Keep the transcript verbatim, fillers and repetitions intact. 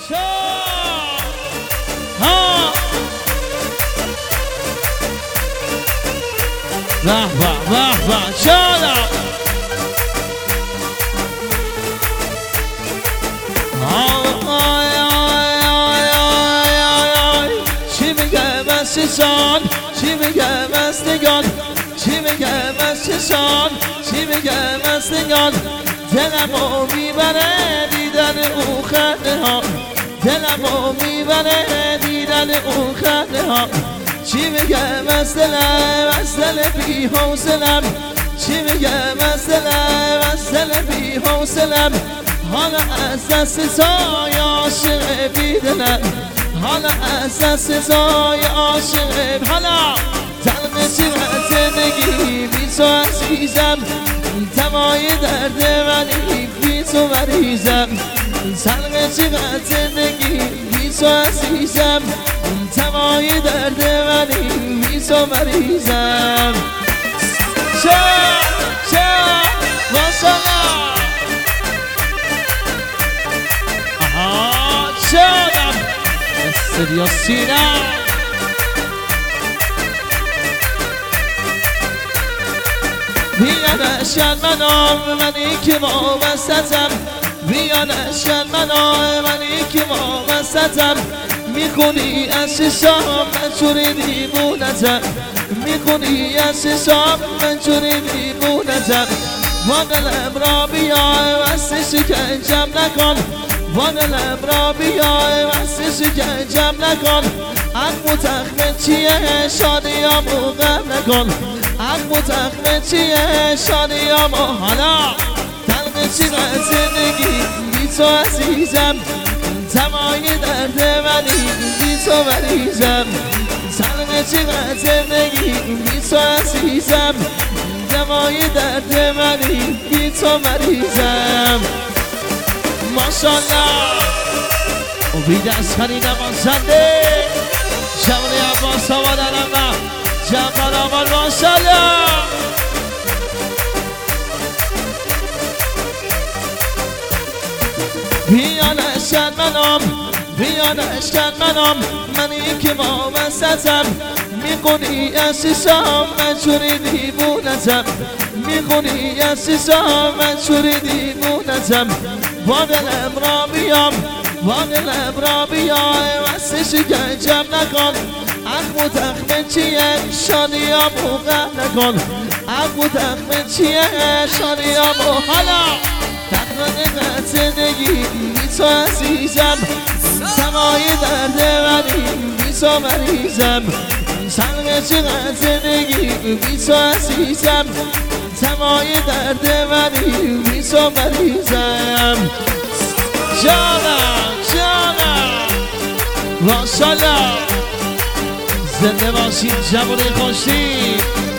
ها به به به به شادم چی میگه از چشان چی میگه از نگان چی میگه از چشان چی میگه از نگان دلمو میبره دیدن اون خنده ها دلمو میبره دیدن اون خنده ها چی میگم از دلم از دل بی حوصلم چی میگم از دلم از دل بی حوصلم حالا از دست سای عاشق بی دلم حالا از دست سای عاشق حالا تلق چقدر زندگی بی تو عزیزم تمای درد ولی بی تو مریضم تلق چقدر زندگی بی تو عزیزم تمای درد ولی بی تو مریضم چه چه ماشالله آها چادم استدیو سینا بیانشن منام منی که وابستم بیانشن منام منی که وابستم میخونی از شام من چوری دیوونتم میخونی از شام من چوری دیوونتم با دلم را بیای وست شکنجم نکن با دلم را بیای وست شکنجم نکن عقب و تخمه چیه شادیامو غم نکن عقب و تخمه چیه شادیامو حالا تلق چقدر زندگی بی تو عزیزم تمای درد ولی بی تو مریضم تلق چقدر زندگی بی تو عزیزم تمای درد ولی بی تو مریضم ماشالله امید از خری نوازنده جوان عباس آباد علم جوان آباد ماشالله بیانشکن منام بیانشکن منام منی که وابستم میخونی از شام من چوری دیوونتم میخونی از شام من چوری دیوونتم با دلم را بیام با دلم را بیای وست شکنجم نکن عقب و تخمه چیه شادیامو غم نکن عقب و تخمه چیه شادیامو حالا تقریبا زندگی بی تو عزیزم تمای درد ولی بی تو مریضم تلق چقدر زندگی بی تو عزیزم تمای درد ولی بی تو مریضم جانم جانم ماشالله زنده باشید جوان خوشی